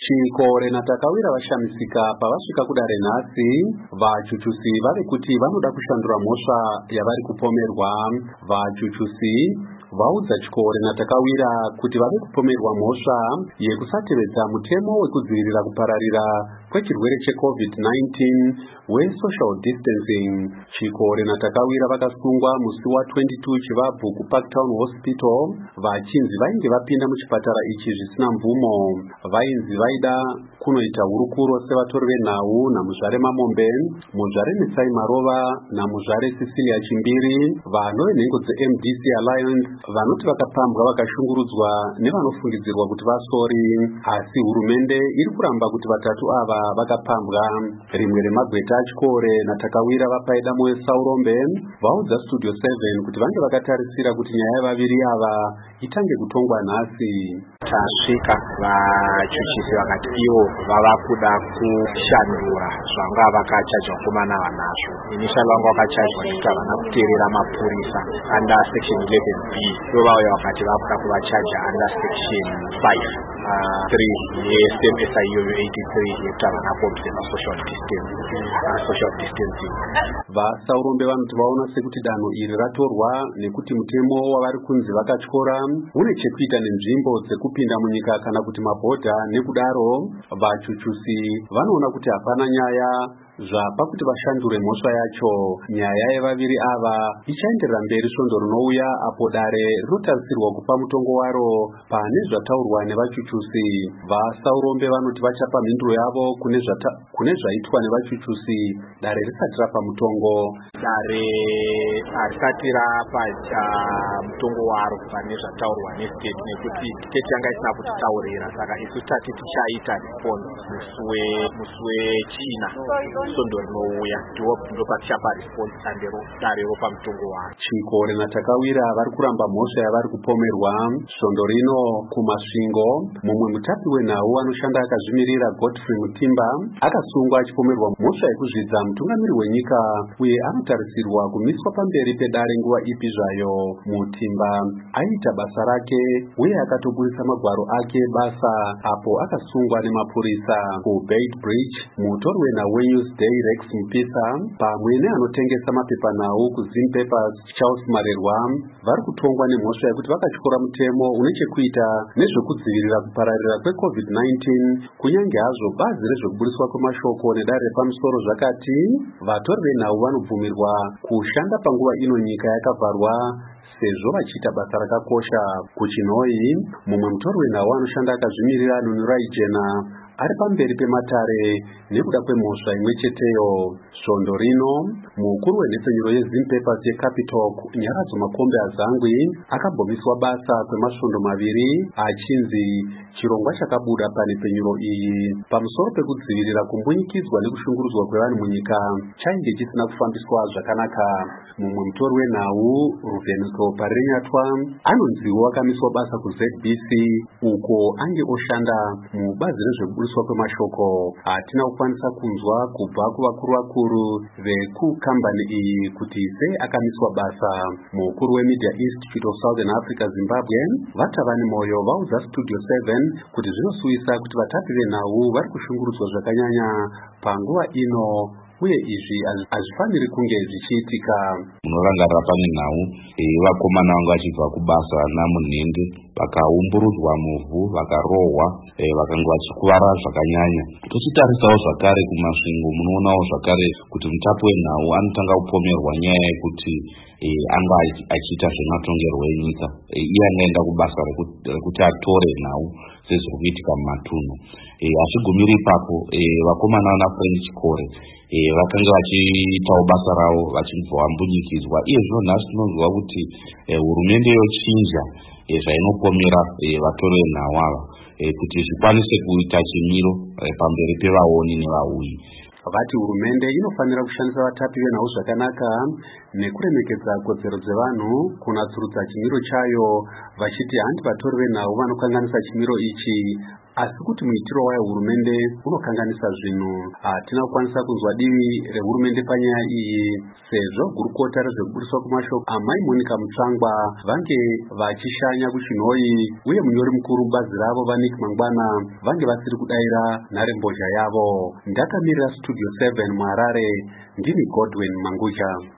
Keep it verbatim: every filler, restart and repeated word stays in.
Chikore natakawira vashamisika pavasvika kudare nhasi, vachuchusi vari kuti vanoda kushandura mhosva yavari kupomerwa. Vachuchusi vaudza Chikore natakawira kuti vari kupomerwa mhosva yekusatevedza mutemo wekudzivirira kupararira kwechirwere checovid nineteen we-social distancing. Chikore natakawira vakasungwa musi wa22 Chivabvu kuParktown Hospital vachinzi vainge vapinda muchipatara ichi zvisina mvumo. Vainzi vaida kunoita hurukuro sevatori venhau namuzvare Mamombe, muzvare Mitsai Marova namuzvare Cecilia Chimbiri, vano venhengo dze-M D C Alliance vanoti vakapambwa vakashungurudzwa nevanofungidzirwa kuti vasori, asi hurumende iri kuramba kuti vatatu ava vakapambwa. Rimwe remagweta aChikore natakawira vapaida moyo Saurombe vaudza Studio seven kuti vange vakatarisira kuti nyaya yevaviri ava itange kutongwa nhasi. Tasvika vachuchisi vakati ivo vava kuda kushandura zvanga vakachajwa kumana vanazvo. Initially vanga vakachajwa nekuti havana kuteerera mapurisa under section eleven B, ivo vauya vakati vakuda kuvachaja under section five three ye-S M S I eighty-three yekuti havana kuobserva social distancing. social distancing. VaSaurombe vanoti vaona sekuti danho iri ratorwa nekuti mutemo wavari kunzi vakatyora une chekuita nenzvimbo dzekupinda munyika kana kuti mabhodha. Nekudaro vachuchusi vanoona kuti hapana nyaya zvapa kuti vashandure mhosva yacho. Nyaya yevaviri ava ichaenderera mberi svondo rinouya apo dare rinotarisirwa kupa mutongo waro pane zvataurwa nevachuchusi. VaSaurombe vanoti vachapa mhinduro yavo kune zvata- kune zvaitwa nevachuchusi dare risati rapa mutongo. Dare harisati rapa mutongo waro pane zvataurwa nestate nekuti state yanga isina kutitaurira, saka isu tati tichaita response musi wechina svondo rinouya ndopatichapa response dandero dare ropa mutongo waro. Chikore natakawira vari kuramba mhosva yavari kupomerwa. Svondo rino kumasvingo, mumwe mutapi wenhau anoshanda akazvimirira Godfrey Mutimba akasungwa achipomerwa mhosva yekuzvidza mutungamiri wenyika uye anotarisirwa kumiswa pamberi pedare nguva ipi zvayo. Mutimba aita basa rake uye akatoburisa magwaro ake basa apo akasungwa nemapurisa. KuBait Bridge, mutori wenhau weNewsday Rex Mupisa pamwe neanotengesa mapepanhau kuZim Papers Charles Marerwa vari kutongwa nemhosva yekuti vakatyora mutemo une chekuita nezvekudzivirira kupararira kwecovid nineteen, kunyange hazvo bazi rezvekuburiswa kwemashoko nedare repamusoro zvakati vatori venhau vanobvumirwa kushanda panguva ino nyika yakavharwa sezvo vachiita basa rakakosha. Kuchinoi, mumwe mutori wenhau anoshanda akazvimirira Nunurai Jena ari pamberi pematare nekuda kwemhosva imwe cheteyo. Svondo rino, mukuru wenhepfenyuro yeZim Papers yeCapital Nyaradzo Makombe Azangwi akabhomiswa basa kwemasvondo maviri achinzi chirongwa chakabuda panhepfenyuro iyi pamusoro pekudzivirira kumbunyikidzwa nekushungurudzwa kwevanhu munyika chainge chisina kufambiswa zvakanaka. Mumwe mutori wenhau Ruveniko Parirenyatwa anonziwo akamiswa basa kuZ B C uko ange oshanda mubazi rezvekuburiswa kwemashoko. Hatina kukwanisa kunzwa kubva kuvakuru vakuru vekukambani iyi kuti sei akamiswa basa. Mukuru weMedia Institute of Southern Africa Zimbabwe vatavani moyo vaudza Studio seven kuti zvinosuwisa kuti vatapi venhau vari kushungurudzwa zvakanyanya panguva ino uye izvi hazvifaniri kunge zvichiitika. Munorangarira pane nhau vakomana vanga vachibva kubasa namunhende vakaumburudzwa muvhu vakarohwa vakanga vachikuvara zvakanyanya. Tochitarisawo zvakare kumasvingo, munoonawo zvakare kuti mutapi wenhau anotanga kupomerwa nyaya yekuti anga achiita zvematongerwo enyika. Iye angaenda kubasa rekuti atore nhau sezviri kuitika mumatunhu. Hazvigumiri ipapo, vakomana vanaFrank Chikore vakanga vachiitawo basa ravo vachibva vambunyikidzwa. Iye zvino nhasi tinonzwa kuti hurumende yochinja zvainopomera vatori venhau ava kuti zvikwanise kuita chimiro pamberi pevaoni nevauyi. Vati hurumende inofanira kushandisa vatapi venhau zvakanaka nekuremekedza kodzero dzevanhu kunatsurudza chimiro chayo, vachiti handi vatori venhau vanokanganisa chimiro ichi asi kuti muitiro wayo hurumende unokanganisa zvinhu. Hatina kukwanisa kunzwa divi rehurumende panyaya iyi sezvo gurukota rezvekuburiswa kwemashoko amai Monica Mutsvangwa vange vachishanya kuchinhoi uye munyori mukuru mubazi ravo Vanik Mangwana vange vasiri kudaira nharembozha yavo. Ndakamirira Studio seven muHarare, ndini Godwin Mangucha.